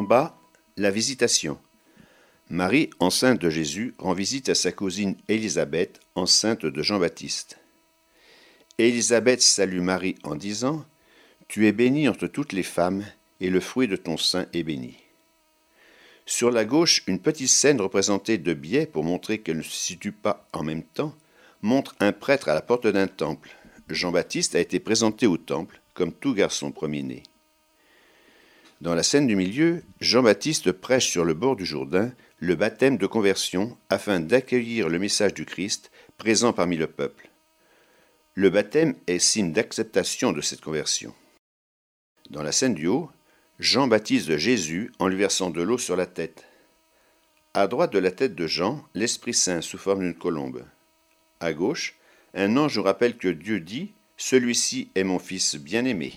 bas, la visitation. Marie, enceinte de Jésus, rend visite à sa cousine Élisabeth, enceinte de Jean-Baptiste. Élisabeth salue Marie en disant « Tu es bénie entre toutes les femmes, et le fruit de ton sein est béni. » Sur la gauche, une petite scène représentée de biais pour montrer qu'elle ne se situe pas en même temps, montre un prêtre à la porte d'un temple. Jean-Baptiste a été présenté au temple, comme tout garçon premier-né. Dans la scène du milieu, Jean-Baptiste prêche sur le bord du Jourdain le baptême de conversion afin d'accueillir le message du Christ présent parmi le peuple. Le baptême est signe d'acceptation de cette conversion. Dans la scène du haut, Jean baptise Jésus en lui versant de l'eau sur la tête. À droite de la tête de Jean, l'Esprit Saint sous forme d'une colombe. À gauche, un ange nous rappelle que Dieu dit « Celui-ci est mon Fils bien-aimé ».